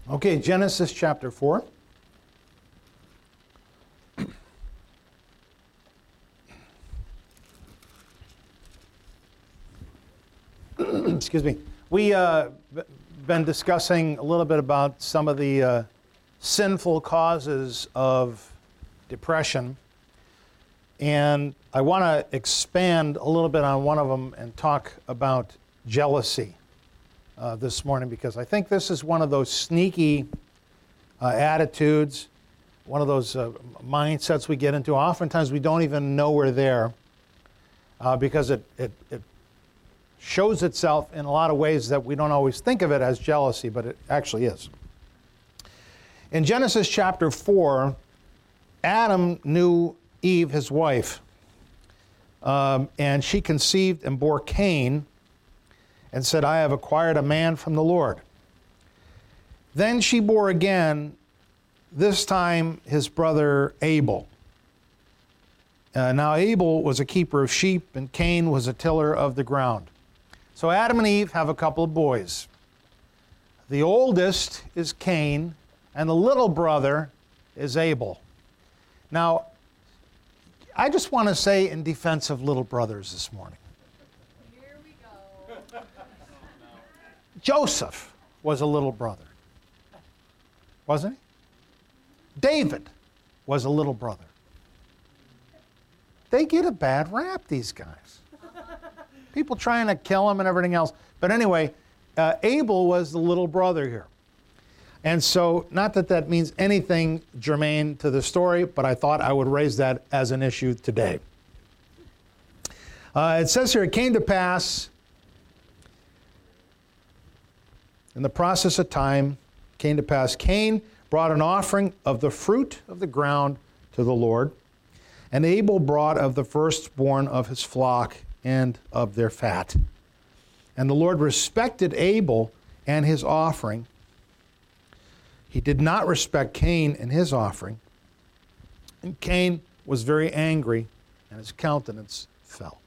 Okay, Genesis chapter 4. Excuse me. We've been discussing a little bit about some of the sinful causes of depression. And I want to expand a little bit on one of them and talk about jealousy this morning, because I think this is one of those sneaky attitudes, one of those mindsets we get into. Oftentimes we don't even know we're there because it shows itself in a lot of ways that we don't always think of it as jealousy, but it actually is. In Genesis chapter 4, Adam knew Eve, his wife, and she conceived and bore Cain and said, I have acquired a man from the Lord. Then she bore again, this time his brother Abel. Now Abel was a keeper of sheep, and Cain was a tiller of the ground. So Adam and Eve have a couple of boys. The oldest is Cain, and the little brother is Abel. Now, I just want to say in defense of little brothers this morning. Here we go. Joseph was a little brother, wasn't he? David was a little brother. They get a bad rap, these guys. People trying to kill him and everything else. But anyway, Abel was the little brother here. And so, not that that means anything germane to the story, but I thought I would raise that as an issue today. It says here, it came to pass, in the process of time, Cain brought an offering of the fruit of the ground to the Lord, and Abel brought of the firstborn of his flock and of their fat. And the Lord respected Abel and his offering. He did not respect Cain and his offering. And Cain was very angry, and his countenance fell.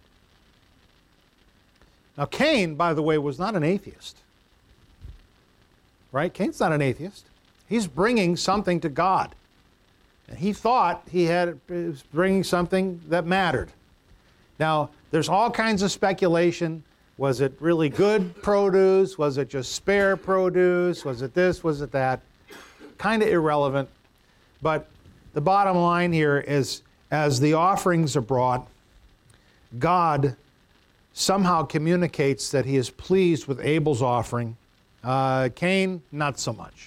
Now, Cain, by the way, was not an atheist. Right? Cain's not an atheist. He's bringing something to God. And he thought he was bringing something that mattered. Now, there's all kinds of speculation. Was it really good produce? Was it just spare produce? Was it this? Was it that? Kind of irrelevant. But the bottom line here is, as the offerings are brought, God somehow communicates that he is pleased with Abel's offering. Cain, not so much.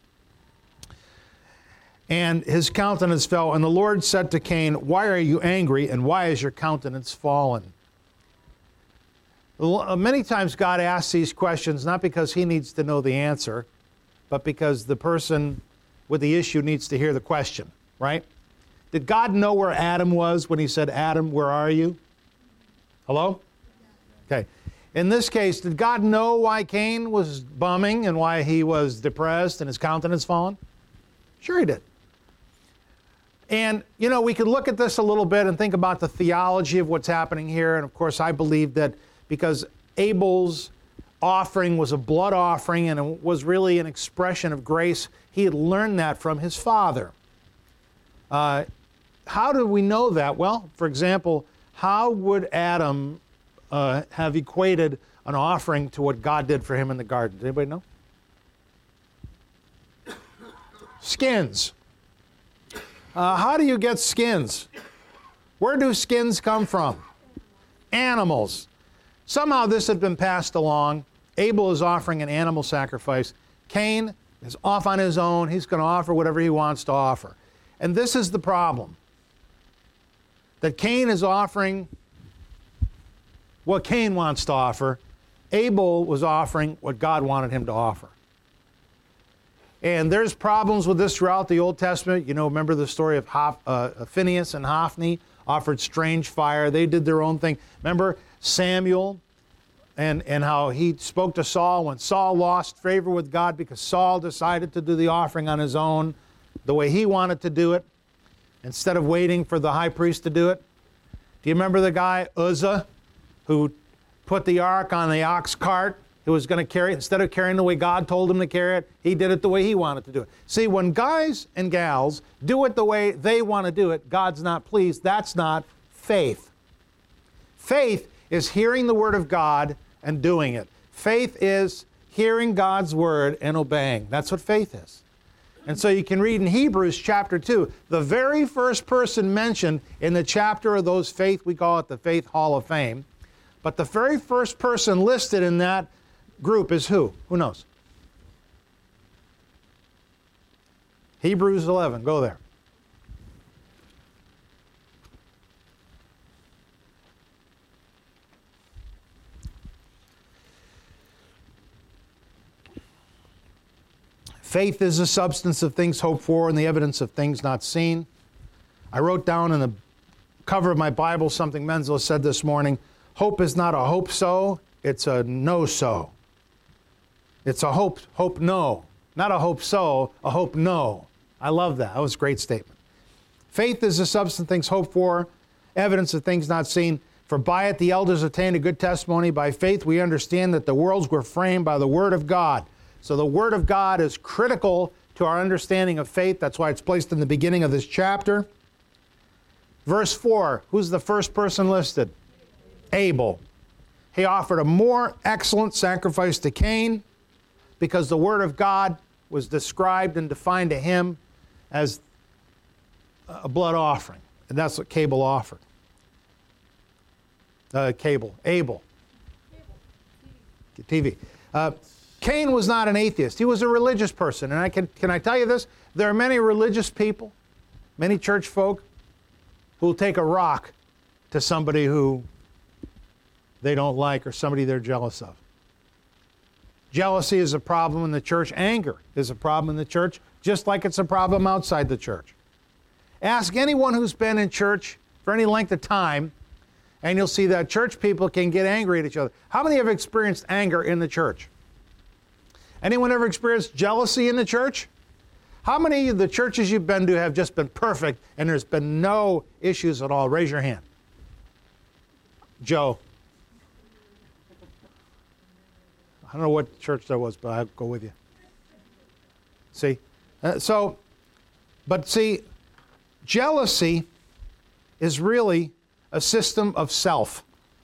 And his countenance fell, and the Lord said to Cain, why are you angry, and why is your countenance fallen? Many times God asks these questions not because he needs to know the answer, but because the person with the issue needs to hear the question, right? Did God know where Adam was when he said, Adam, where are you? Hello? Okay. In this case, did God know why Cain was bumming and why he was depressed and his countenance fallen? Sure he did. And, you know, we could look at this a little bit and think about the theology of what's happening here. And, of course, I believe that because Abel's offering was a blood offering and it was really an expression of grace, he had learned that from his father. How do we know that? Well, for example, how would Adam have equated an offering to what God did for him in the garden? Does anybody know? Skins. How do you get skins? Where do skins come from? Animals. Somehow this had been passed along. Abel is offering an animal sacrifice. Cain is off on his own. He's going to offer whatever he wants to offer. And this is the problem. That Cain is offering what Cain wants to offer. Abel was offering what God wanted him to offer. And there's problems with this throughout the Old Testament. You know, remember the story of Phinehas and Hophni offered strange fire. They did their own thing. Remember Samuel and how he spoke to Saul when Saul lost favor with God because Saul decided to do the offering on his own the way he wanted to do it instead of waiting for the high priest to do it. Do you remember the guy, Uzzah, who put the ark on the ox cart He was going to carry it. Instead of carrying the way God told him to carry it, he did it the way he wanted to do it. See, when guys and gals do it the way they want to do it, God's not pleased. That's not faith. Faith is hearing the Word of God and doing it. Faith is hearing God's Word and obeying. That's what faith is. And so you can read in Hebrews chapter 2, the very first person mentioned in the chapter of those faith, we call it the Faith Hall of Fame, but the very first person listed in that group is who? Who knows? Hebrews 11, go there. Faith is the substance of things hoped for and the evidence of things not seen. I wrote down in the cover of my Bible something Menzel said this morning. Hope is not a hope so, it's a no so. It's a hope no. Not a hope so, a hope no. I love that. That was a great statement. Faith is the substance of things hoped for, evidence of things not seen. For by it the elders obtained a good testimony. By faith we understand that the worlds were framed by the Word of God. So the Word of God is critical to our understanding of faith. That's why it's placed in the beginning of this chapter. Verse 4, who's the first person listed? Abel. He offered a more excellent sacrifice to Cain because the Word of God was described and defined to him as a blood offering. And that's what Abel offered. Abel. TV. Cain was not an atheist. He was a religious person. And can I tell you this? There are many religious people, many church folk, who will take a rock to somebody who they don't like or somebody they're jealous of. Jealousy is a problem in the church. Anger is a problem in the church, just like it's a problem outside the church. Ask anyone who's been in church for any length of time, and you'll see that church people can get angry at each other. How many have experienced anger in the church? Anyone ever experienced jealousy in the church? How many of the churches you've been to have just been perfect and there's been no issues at all? Raise your hand. Joe. I don't know what church that was, but I'll go with you. See? But see, jealousy is really a system of self.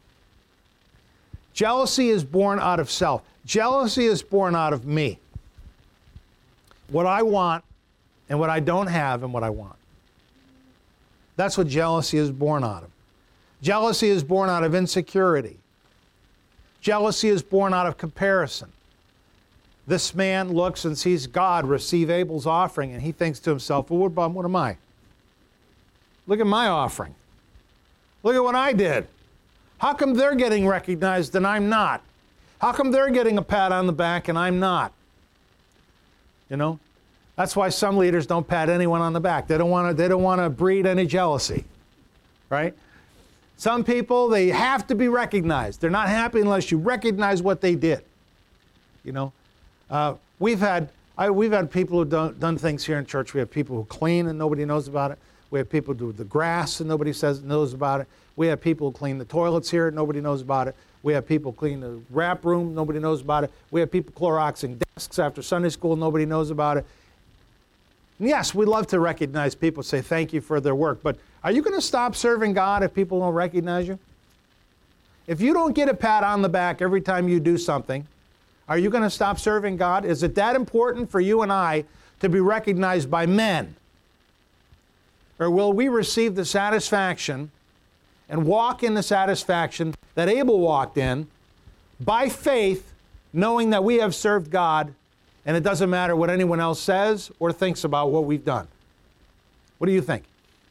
Jealousy is born out of self. Jealousy is born out of me. What I want and what I don't have and what I want. That's what jealousy is born out of. Jealousy is born out of insecurity. Jealousy is born out of comparison. This man looks and sees God receive Abel's offering, and he thinks to himself, well, what am I? Look at my offering. Look at what I did. How come they're getting recognized and I'm not? How come they're getting a pat on the back and I'm not? You know? That's why some leaders don't pat anyone on the back. They don't want to breed any jealousy. Right? Some people, they have to be recognized. They're not happy unless you recognize what they did. You know? We've had people who've done things here in church. We have people who clean and nobody knows about it. We have people who do the grass and nobody knows about it. We have people who clean the toilets here and nobody knows about it. We have people clean the wrap room, nobody knows about it. We have people Cloroxing desks after Sunday school, nobody knows about it. And yes, we love to recognize people, say thank you for their work, but are you going to stop serving God if people don't recognize you? If you don't get a pat on the back every time you do something, are you going to stop serving God? Is it that important for you and I to be recognized by men? Or will we receive the satisfaction and walk in the satisfaction that Abel walked in by faith, knowing that we have served God and it doesn't matter what anyone else says or thinks about what we've done? What do you think?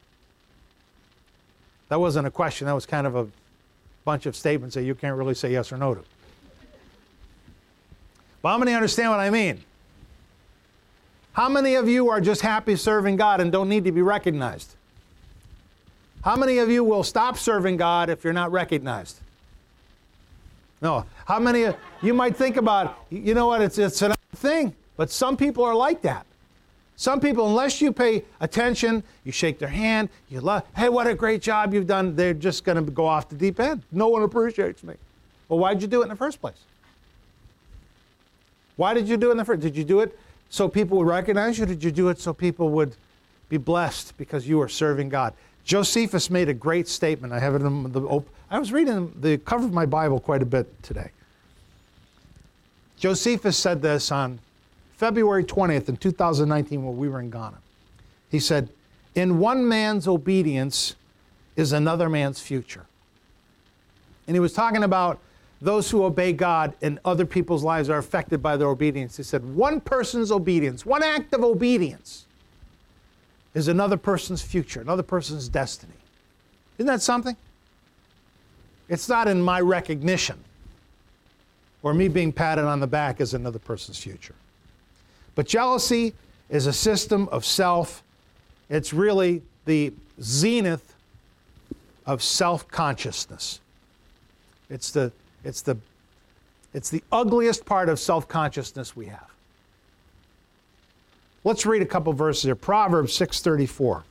That wasn't a question. That was kind of a bunch of statements that you can't really say yes or no to. But how many understand what I mean? How many of you are just happy serving God and don't need to be recognized? How many of you will stop serving God if you're not recognized? No. How many of you might think about, you know what, it's another thing, but some people are like that. Some people, unless you pay attention, you shake their hand, you love, hey, what a great job you've done, they're just going to go off the deep end. No one appreciates me. Well, why'd you do it in the first place? Why did you do it in the first? Did you do it so people would recognize you? Or did you do it so people would be blessed because you are serving God? Josephus made a great statement. I have it in I was reading the cover of my Bible quite a bit today. Josephus said this on February 20th in 2019 when we were in Ghana. He said, "In one man's obedience is another man's future." And he was talking about those who obey God and other people's lives are affected by their obedience. He said, one person's obedience, one act of obedience is another person's future, another person's destiny. Isn't that something? It's not in my recognition or me being patted on the back as another person's future. But jealousy is a system of self. It's really the zenith of self-consciousness. It's the ugliest part of self-consciousness we have. Let's read a couple verses here. Proverbs 6:34.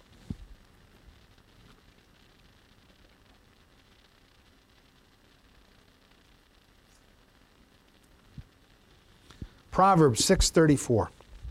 Proverbs 6:34.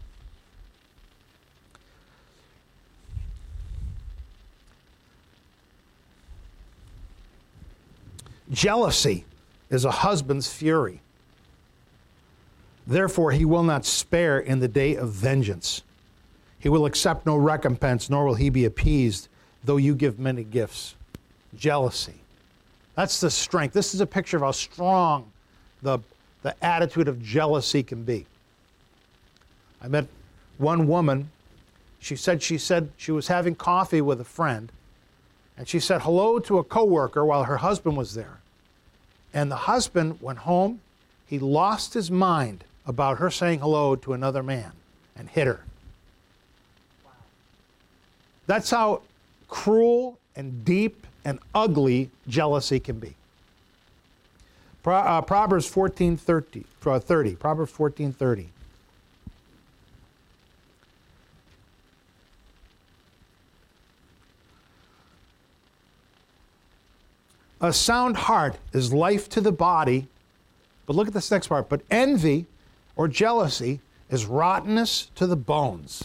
Jealousy is a husband's fury. Therefore, he will not spare in the day of vengeance. He will accept no recompense, nor will he be appeased, though you give many gifts. Jealousy. That's the strength. This is a picture of how strong the attitude of jealousy can be. I met one woman. She said she was having coffee with a friend, and she said hello to a coworker while her husband was there. And the husband went home. He lost his mind about her saying hello to another man and hit her. Wow. That's how cruel and deep and ugly jealousy can be. Proverbs 14:30. Proverbs 14:30. A sound heart is life to the body, but look at this next part. But envy or jealousy is rottenness to the bones.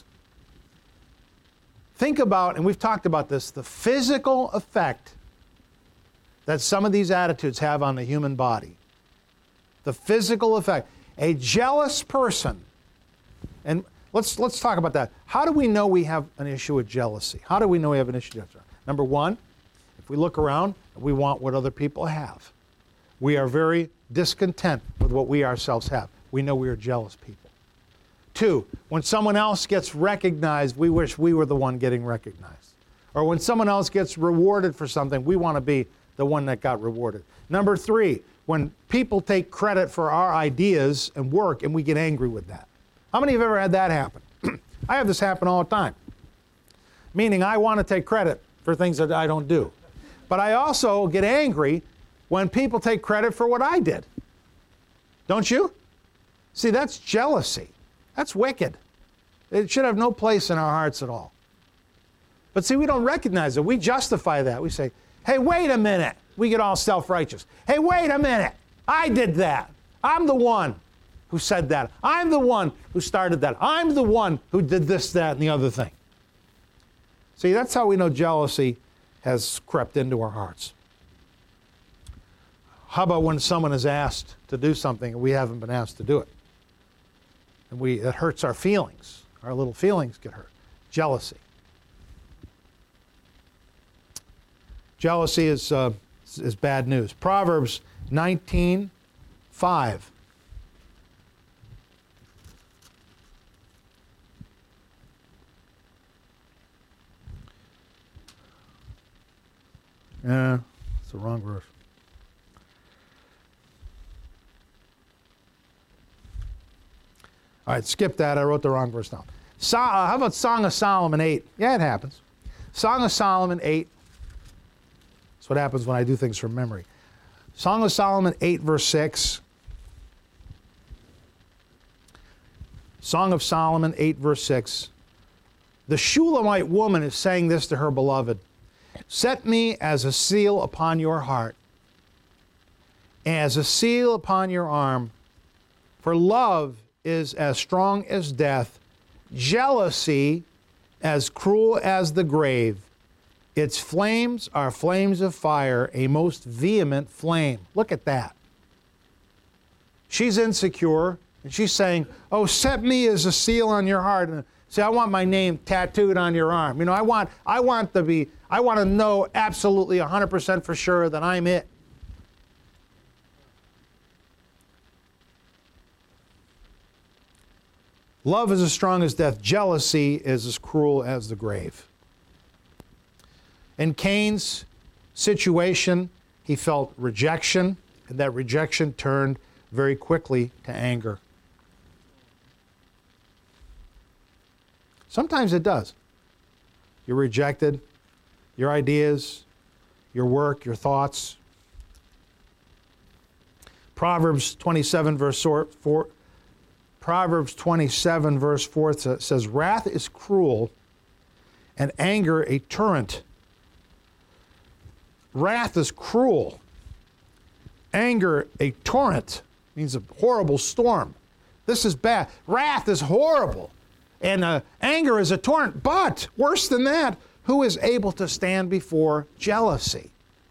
Think about, and we've talked about this, the physical effect that some of these attitudes have on the human body. The physical effect. A jealous person, and let's talk about that. How do we know we have an issue with jealousy? How do we know we have an issue with jealousy? Number one, if we look around, we want what other people have. We are very discontent with what we ourselves have. We know we are jealous people. Two, when someone else gets recognized, we wish we were the one getting recognized. Or when someone else gets rewarded for something, we want to be the one that got rewarded. Number three, when people take credit for our ideas and work and we get angry with that. How many have ever had that happen? I have this happen all the time. Meaning I want to take credit for things that I don't do. But I also get angry when people take credit for what I did. Don't you? See, that's jealousy. That's wicked. It should have no place in our hearts at all. But see, we don't recognize it. We justify that. We say, hey, wait a minute. We get all self-righteous. Hey, wait a minute. I did that. I'm the one who said that. I'm the one who started that. I'm the one who did this, that, and the other thing. See, that's how we know jealousy has crept into our hearts. How about when someone is asked to do something and we haven't been asked to do it? And it hurts our feelings. Our little feelings get hurt. Jealousy. Jealousy is bad news. Proverbs 19:5. Yeah, it's the wrong verse. All right, skip that. I wrote the wrong verse down. How about Song of Solomon 8? Yeah, it happens. Song of Solomon 8. That's what happens when I do things from memory. Song of Solomon 8, verse 6. Song of Solomon 8, verse 6. The Shulamite woman is saying this to her beloved. Set me as a seal upon your heart, as a seal upon your arm, for love is as strong as death, jealousy as cruel as the grave. Its flames are flames of fire, a most vehement flame. Look at that. She's insecure, and she's saying, oh, set me as a seal on your heart. And say, I want my name tattooed on your arm. You know, I want to know absolutely 100% for sure that I'm it. Love is as strong as death. Jealousy is as cruel as the grave. In Cain's situation, he felt rejection, and that rejection turned very quickly to anger. Sometimes it does. You're rejected, your ideas, your work, your thoughts. Proverbs 27 verse 4 says, wrath is cruel and anger a torrent. Wrath is cruel. Anger a torrent. Means a horrible storm. This is bad. Wrath is horrible. And anger is a torrent. But worse than that, who is able to stand before jealousy?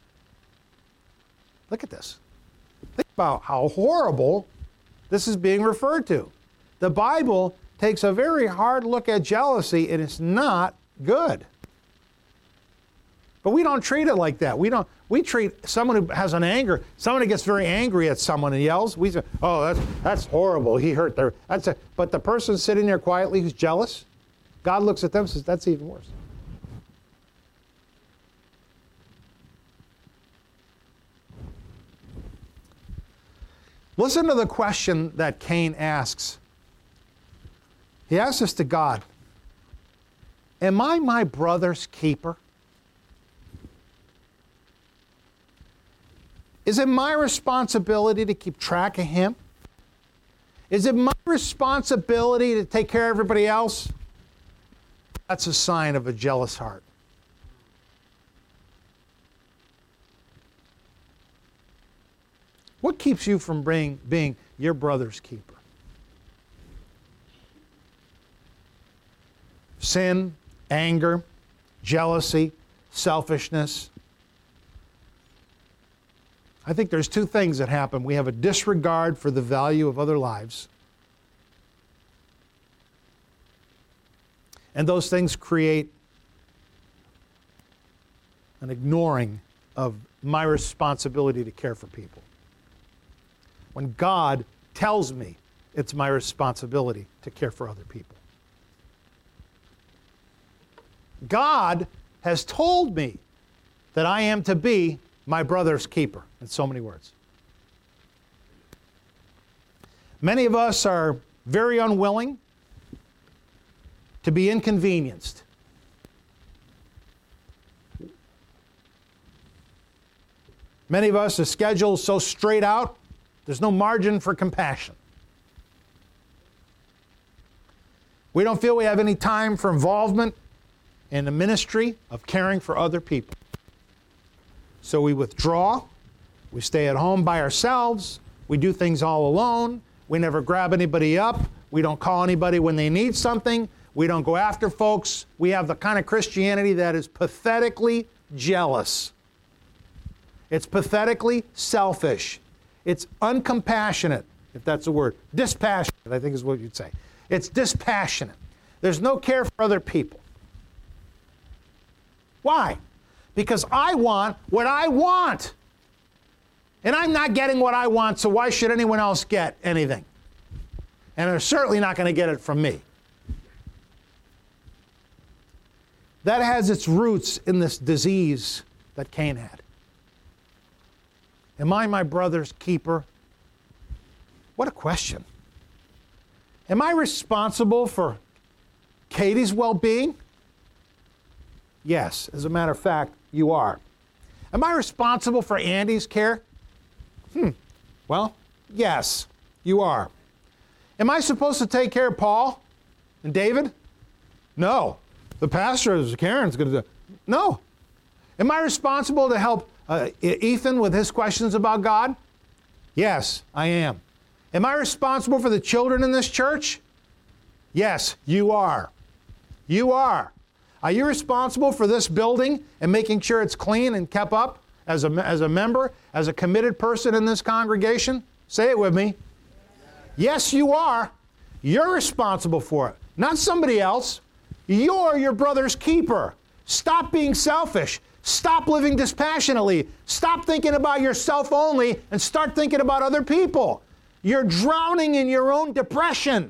Look at this. Think about how horrible this is being referred to. The Bible takes a very hard look at jealousy, and it's not good. But we don't treat it like that. We treat someone who has an anger, someone who gets very angry at someone and yells, we say, oh, that's horrible. He hurt their, but the person sitting there quietly who's jealous, God looks at them and says, that's even worse. Listen to the question that Cain asks. He asks this to God. Am I my brother's keeper? Is it my responsibility to keep track of him? Is it my responsibility to take care of everybody else? That's a sign of a jealous heart. What keeps you from being your brother's keeper? Sin, anger, jealousy, selfishness. I think there's two things that happen. We have a disregard for the value of other lives. And those things create an ignoring of my responsibility to care for people. When God tells me it's my responsibility to care for other people. God has told me that I am to be my brother's keeper, in so many words. Many of us are very unwilling to be inconvenienced. Many of us, the schedule is so straight out, there's no margin for compassion. We don't feel we have any time for involvement in the ministry of caring for other people. So we withdraw, we stay at home by ourselves, we do things all alone, we never grab anybody up, we don't call anybody when they need something, we don't go after folks. We have the kind of Christianity that is pathetically jealous. It's pathetically selfish. It's uncompassionate, if that's a word. Dispassionate, I think is what you'd say. It's dispassionate. There's no care for other people. Why? Because I want what I want. And I'm not getting what I want, so why should anyone else get anything? And they're certainly not going to get it from me. That has its roots in this disease that Cain had. Am I my brother's keeper? What a question. Am I responsible for Katie's well-being? Yes, as a matter of fact, you are. Am I responsible for Andy's care? Well, yes, you are. Am I supposed to take care of Paul and David? No. The pastor, Karen's going to do. No. Am I responsible to help Ethan with his questions about God? Yes, I am. Am I responsible for the children in this church? Yes, you are. You are. Are you responsible for this building and making sure it's clean and kept up as a member, as a committed person in this congregation? Say it with me. Yes, you are. You're responsible for it, not somebody else. You're your brother's keeper. Stop being selfish. Stop living dispassionately. Stop thinking about yourself only and start thinking about other people. You're drowning in your own depression.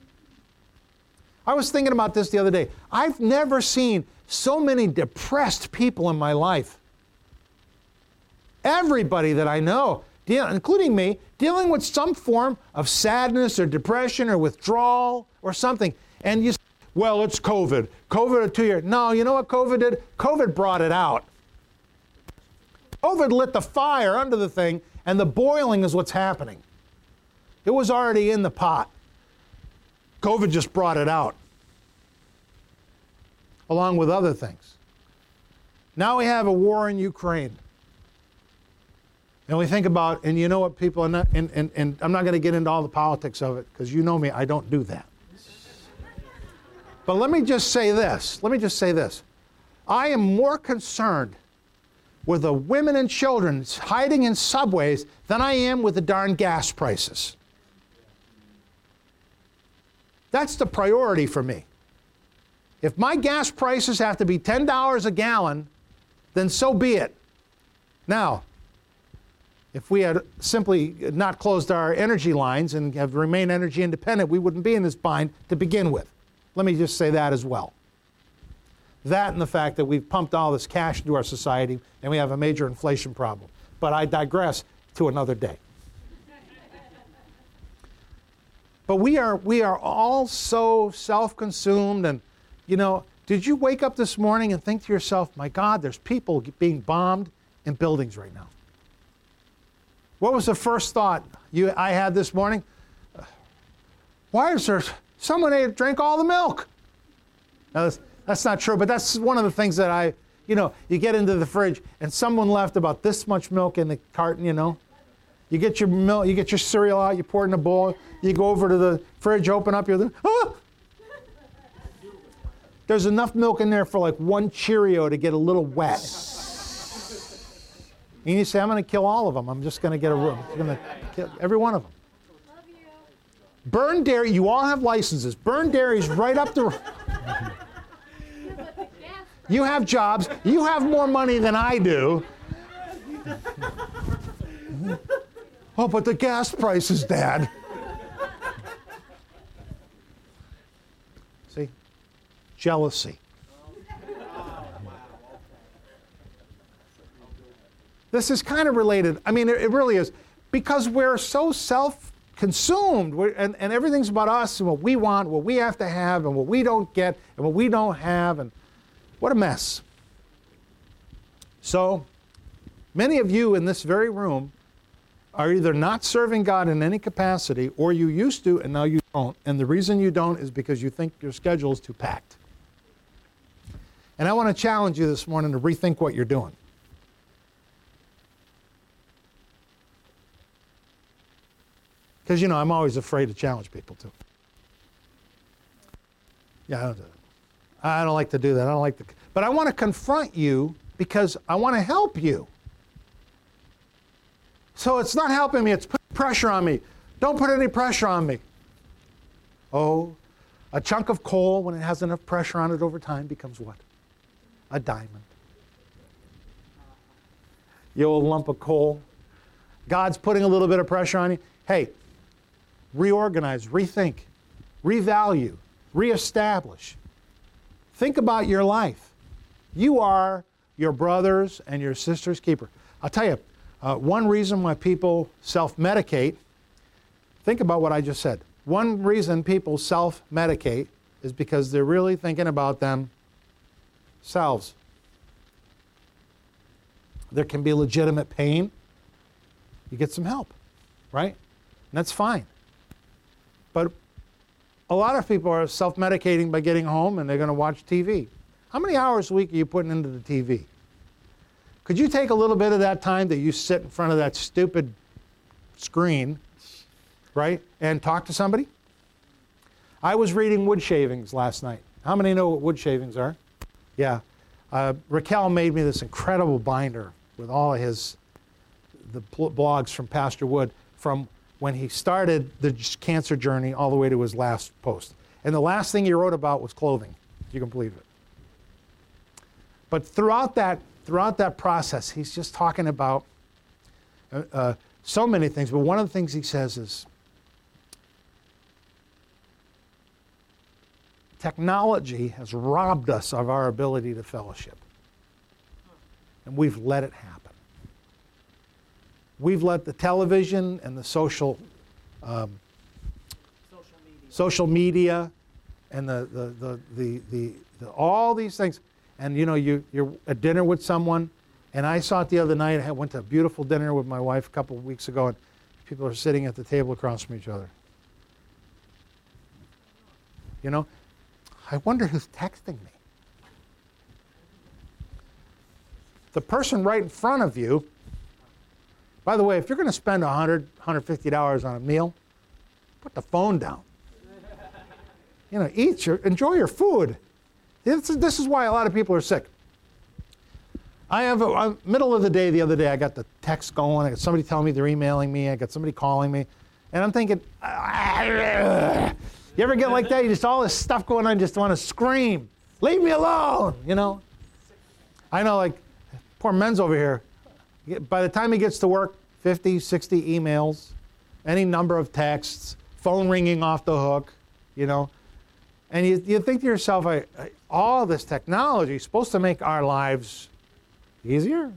I was thinking about this the other day. I've never seen so many depressed people in my life. Everybody that I know, including me, dealing with some form of sadness or depression or withdrawal or something. And you say, well, it's COVID. COVID of 2 years. No, you know what COVID did? COVID brought it out. COVID lit the fire under the thing, and the boiling is what's happening. It was already in the pot. COVID just brought it out, along with other things. Now we have a war in Ukraine. And we think about, and you know what people are not, and I'm not going to get into all the politics of it, because you know me, I don't do that. But let me just say this. I am more concerned with the women and children hiding in subways than I am with the darn gas prices. That's the priority for me. If my gas prices have to be $10 a gallon, then so be it. Now, if we had simply not closed our energy lines and have remained energy independent, we wouldn't be in this bind to begin with. Let me just say that as well. That and the fact that we've pumped all this cash into our society and we have a major inflation problem. But I digress to another day. But we are all so self-consumed, and you know, did you wake up this morning and think to yourself, my God, there's people being bombed in buildings right now? What was the first thought I had this morning? Why is there someone drank all the milk? Now, that's not true, but that's one of the things that you get into the fridge and someone left about this much milk in the carton, you know. You get your milk, you get your cereal out, you pour it in a bowl, you go over to the fridge, open up your, there's enough milk in there for like one Cheerio to get a little wet. And you say, I'm going to kill all of them. I'm just going to kill every one of them. Love you. Burn dairy, you all have licenses. Burn dairy's right up the... You have jobs. You have more money than I do. Oh, but the gas prices, Dad. See? Jealousy. This is kind of related. I mean, it really is. Because we're so self-consumed, and everything's about us and what we want, what we have to have, and what we don't get, and what we don't have, and what a mess. So, many of you in this very room are either not serving God in any capacity, or you used to and now you don't. And the reason you don't is because you think your schedule is too packed. And I want to challenge you this morning to rethink what you're doing. Because, you know, I'm always afraid to challenge people, too. Yeah, I don't do that. I don't like to do that. But I want to confront you because I want to help you. So it's not helping me, it's putting pressure on me. Don't put any pressure on me. Oh, a chunk of coal, when it has enough pressure on it over time, becomes what? A diamond. You old lump of coal. God's putting a little bit of pressure on you. Hey, reorganize, rethink, revalue, reestablish. Think about your life. You are your brother's and your sister's keeper. I'll tell you, one reason why people self-medicate, think about what I just said. One reason people self-medicate is because they're really thinking about themselves. There can be legitimate pain. You get some help, right? And that's fine. But a lot of people are self-medicating by getting home and they're going to watch TV. How many hours a week are you putting into the TV? Could you take a little bit of that time that you sit in front of that stupid screen, right? And talk to somebody. I was reading wood shavings last night. How many know what wood shavings are? Yeah. Raquel made me this incredible binder with all of the blogs from Pastor Wood from when he started the cancer journey all the way to his last post. And the last thing he wrote about was clothing, if you can believe it. But throughout that process, he's just talking about so many things. But one of the things he says is, technology has robbed us of our ability to fellowship. And we've let it happen. We've let the television and the social media and the all these things. And you know, you're at dinner with someone, and I saw it the other night. I went to a beautiful dinner with my wife a couple of weeks ago, and people are sitting at the table across from each other. You know, I wonder who's texting me. The person right in front of you, by the way, if you're going to spend $100, $150 on a meal, put the phone down. You know, enjoy your food. This is why a lot of people are sick. I have middle of the day the other day, I got the text going. I got somebody telling me they're emailing me. I got somebody calling me. And I'm thinking, you ever get like that? You just all this stuff going on, you just want to scream. Leave me alone, you know? I know, like, poor Men's over here. By the time he gets to work, 50, 60 emails, any number of texts, phone ringing off the hook, you know? And you think to yourself, all this technology is supposed to make our lives easier.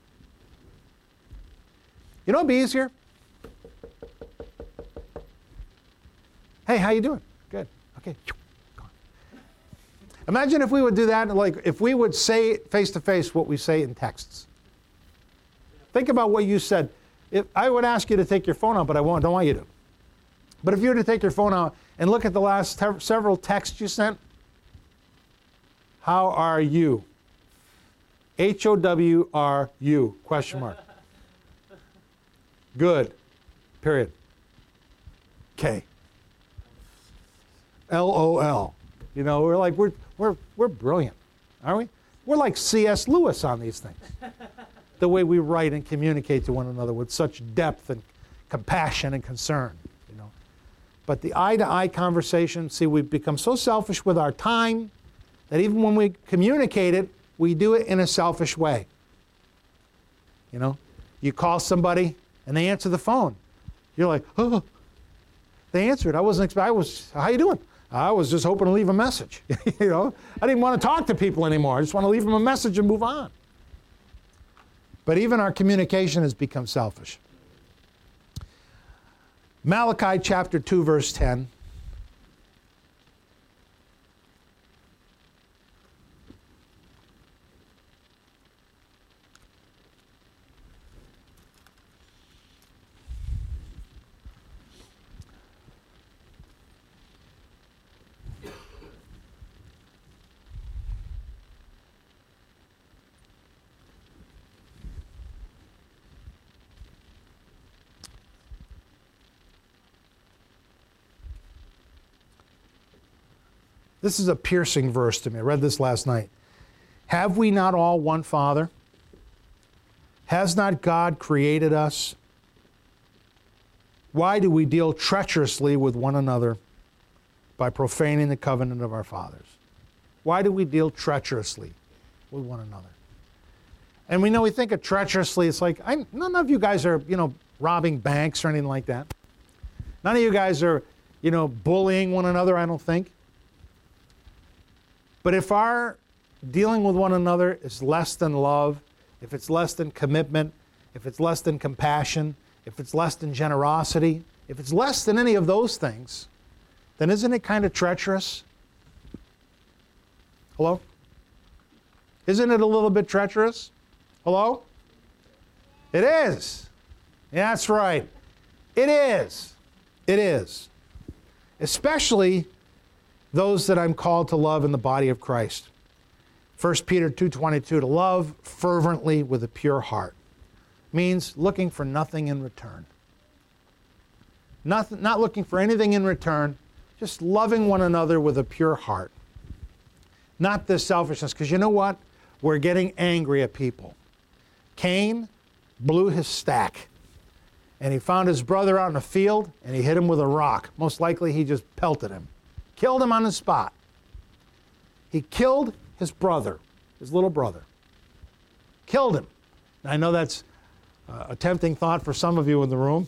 You know what would be easier? Hey, how you doing? Good. Okay. Imagine if we would do that, like if we would say face to face what we say in texts. Think about what you said. If I would ask you to take your phone out, but don't want you to. But if you were to take your phone out and look at the last several texts you sent, how are you? HOWRU, question mark. Good, period. K. LOL. You know, we're like, we're brilliant, aren't we? We're like C.S. Lewis on these things. The way we write and communicate to one another with such depth and compassion and concern, you know. But the eye-to-eye conversation, see, we've become so selfish with our time that even when we communicate it, we do it in a selfish way. You know, you call somebody and they answer the phone. You're like, oh, they answered. I wasn't expecting. How you doing? I was just hoping to leave a message. You know, I didn't want to talk to people anymore. I just want to leave them a message and move on. But even our communication has become selfish. Malachi chapter 2, verse 10. This is a piercing verse to me. I read this last night. Have we not all one Father? Has not God created us? Why do we deal treacherously with one another by profaning the covenant of our fathers? Why do we deal treacherously with one another? And we think of treacherously, it's like, none of you guys are, you know, robbing banks or anything like that. None of you guys are, you know, bullying one another, I don't think. But if our dealing with one another is less than love, if it's less than commitment, if it's less than compassion, if it's less than generosity, if it's less than any of those things, then isn't it kind of treacherous? Hello? Isn't it a little bit treacherous? Hello? It is. Yeah, that's right. It is. It is. Especially those that I'm called to love in the body of Christ. 1 Peter 2:22, to love fervently with a pure heart, means looking for nothing in return. not looking for anything in return, just loving one another with a pure heart. Not this selfishness, because you know what? We're getting angry at people. Cain blew his stack, and he found his brother out in a field, and he hit him with a rock. Most likely he just pelted him. Killed him on the spot. He killed his brother, his little brother. Killed him. Now, I know that's a tempting thought for some of you in the room.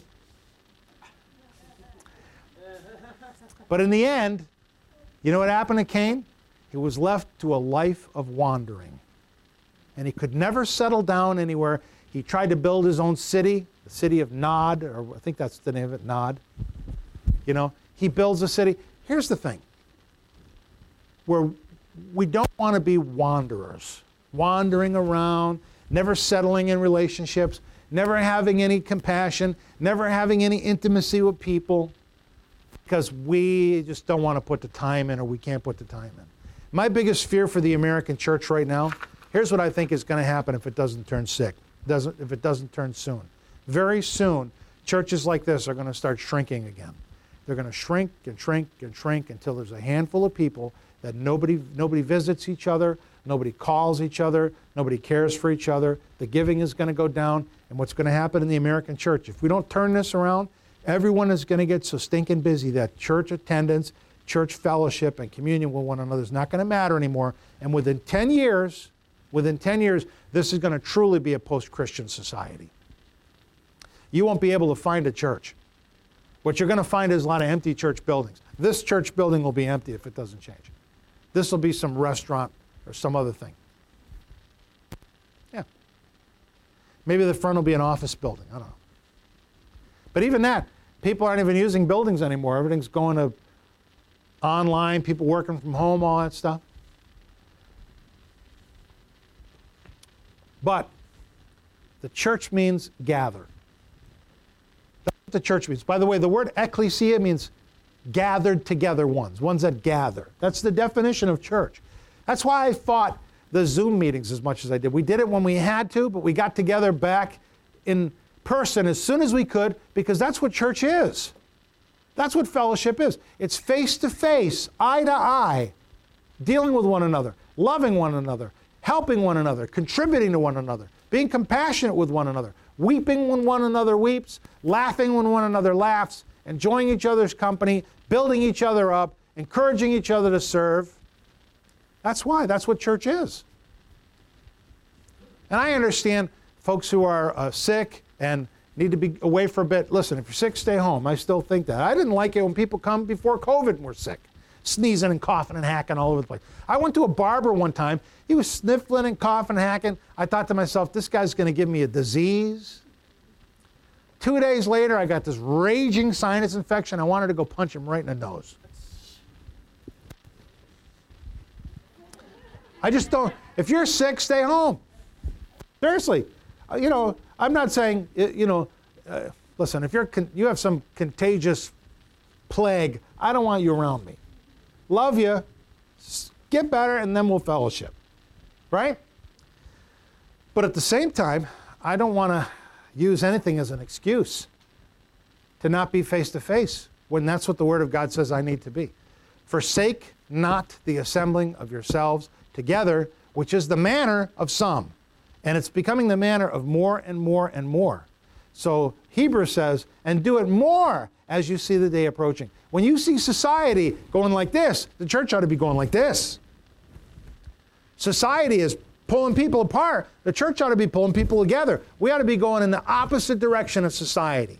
But in the end, you know what happened to Cain? He was left to a life of wandering. And he could never settle down anywhere. He tried to build his own city, the city of Nod, or I think that's the name of it, Nod. You know, he builds a city. Here's the thing. We don't want to be wanderers, wandering around, never settling in relationships, never having any compassion, never having any intimacy with people, because we just don't want to put the time in, or we can't put the time in. My biggest fear for the American church right now, here's what I think is going to happen if it doesn't turn sick, if it doesn't turn soon. Very soon, churches like this are going to start shrinking again. They're going to shrink and shrink and shrink until there's a handful of people that nobody visits each other, nobody calls each other, nobody cares for each other. The giving is going to go down. And what's going to happen in the American church, if we don't turn this around, everyone is going to get so stinking busy that church attendance, church fellowship, and communion with one another is not going to matter anymore. And within 10 years, this is going to truly be a post-Christian society. You won't be able to find a church. What you're going to find is a lot of empty church buildings. This church building will be empty if it doesn't change. This will be some restaurant or some other thing. Yeah. Maybe the front will be an office building. I don't know. But even that, people aren't even using buildings anymore. Everything's going to online, people working from home, all that stuff. But the church means gather. That's what the church means. By the way, the word ecclesia means gathered together ones that gather. That's the definition of church. That's why I fought the Zoom meetings as much as I did. We did it when we had to, but we got together back in person as soon as we could, because that's what church is. That's what fellowship is. It's face to face, eye to eye, dealing with one another, loving one another, helping one another, contributing to one another, being compassionate with one another, weeping when one another weeps, laughing when one another laughs, enjoying each other's company, building each other up, encouraging each other to serve. That's why. That's what church is. And I understand folks who are sick and need to be away for a bit. Listen, if you're sick, stay home. I still think that. I didn't like it when people come before COVID and were sick, sneezing and coughing and hacking all over the place. I went to a barber one time. He was sniffling and coughing and hacking. I thought to myself, this guy's going to give me a disease. 2 days later, I got this raging sinus infection. I wanted to go punch him right in the nose. I just don't. If you're sick, stay home. Seriously. You know, I'm not saying, listen, if you have some contagious plague, I don't want you around me. Love you. Get better, and then we'll fellowship. Right? But at the same time, I don't want to use anything as an excuse to not be face-to-face when that's what the Word of God says I need to be. Forsake not the assembling of yourselves together, which is the manner of some. And it's becoming the manner of more and more and more. So Hebrews says, and do it more as you see the day approaching. When you see society going like this, the church ought to be going like this. Society is pulling people apart. The church ought to be pulling people together. We ought to be going in the opposite direction of society.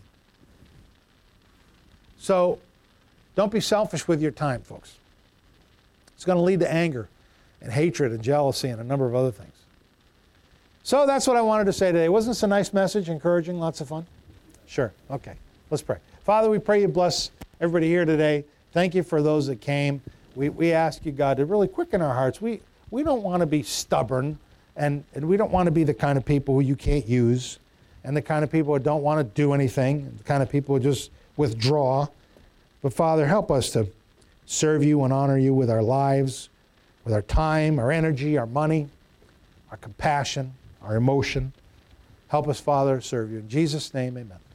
So don't be selfish with your time, folks. It's going to lead to anger and hatred and jealousy and a number of other things. So that's what I wanted to say today. Wasn't this a nice message, encouraging, lots of fun? Sure. Okay. Let's pray. Father, we pray you bless everybody here today. Thank you for those that came. We ask you, God, to really quicken our hearts. We don't want to be stubborn, and we don't want to be the kind of people who you can't use, and the kind of people who don't want to do anything, the kind of people who just withdraw. But Father, help us to serve you and honor you with our lives, with our time, our energy, our money, our compassion, our emotion. Help us, Father, serve you. In Jesus' name, amen.